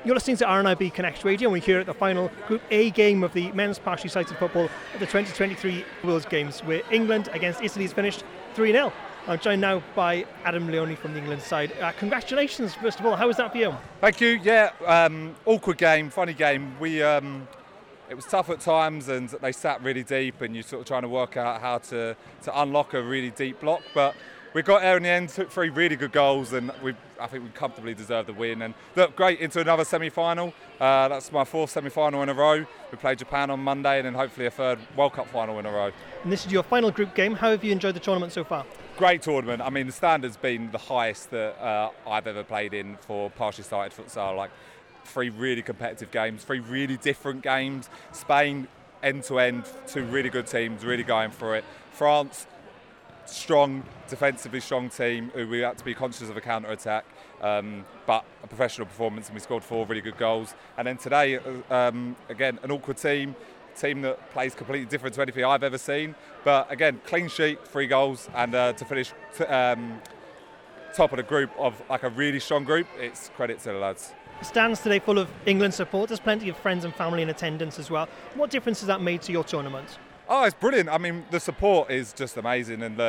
You're listening to RNIB Connect Radio, and we're here at the final Group A game of the men's partially sighted football of the 2023 World Games, where England against Italy is finished 3-0. I'm joined now by Adam Leone from the England side. Congratulations, first of all. How was that for you? Thank you. Yeah, awkward game, funny game. It was tough at times, and they sat really deep, and you're sort of trying to work out how to unlock a really deep block. But we got there in the end, took 3 really good goals, and I think we comfortably deserved the win. And look, great into another semi-final. That's my 4th semi-final in a row. We played Japan on Monday, and then hopefully a 3rd World Cup final in a row. And this is your final group game. How have you enjoyed the tournament so far? Great tournament. I mean, the standard's been the highest that I've ever played in for partially sighted futsal. Like 3 really competitive games, 3 really different games. Spain, end to end, 2 really good teams, really going for it. France, strong, defensively strong team who we had to be conscious of a counter-attack, but a professional performance, and we scored 4 really good goals. And then today, again, an awkward team that plays completely different to anything I've ever seen. But again, clean sheet, 3 goals, and to finish top of the group of like a really strong group, it's credit to the lads. The stands today full of England supporters, plenty of friends and family in attendance as well. What difference has that made to your tournament? Oh, it's brilliant. I mean, the support is just amazing, and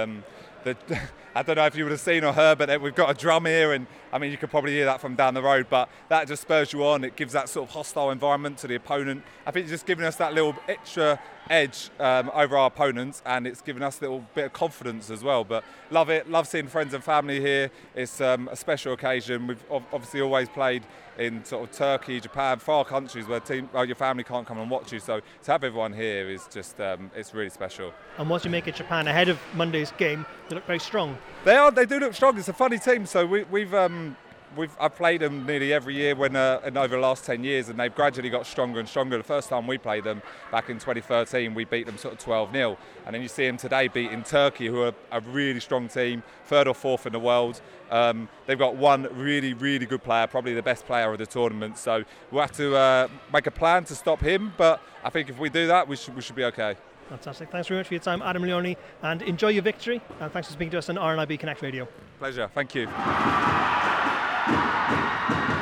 I don't know if you would have seen or heard, but we've got a drum here, and I mean, you could probably hear that from down the road, but that just spurs you on. It gives that sort of hostile environment to the opponent. I think it's just giving us that little extra edge over our opponents, and it's given us a little bit of confidence as well. But love it, love seeing friends and family here. It's a special occasion. We've obviously always played in sort of Turkey, Japan, far countries where your family can't come and watch you. So to have everyone here is just, it's really special. And what do you make of Japan ahead of Monday's game? They look very strong. They do look strong. It's a funny team. So I've played them nearly every year and over the last 10 years, and they've gradually got stronger and stronger. The first time we played them back in 2013, we beat them sort of 12-0. And then you see them today beating Turkey, who are a really strong team, 3rd or 4th in the world. They've got one really, really good player, probably the best player of the tournament. So we'll have to make a plan to stop him. But I think if we do that, we should be okay. Fantastic. Thanks very much for your time, Adam Leone, and enjoy your victory. And thanks for speaking to us on RNIB Connect Radio. Pleasure. Thank you.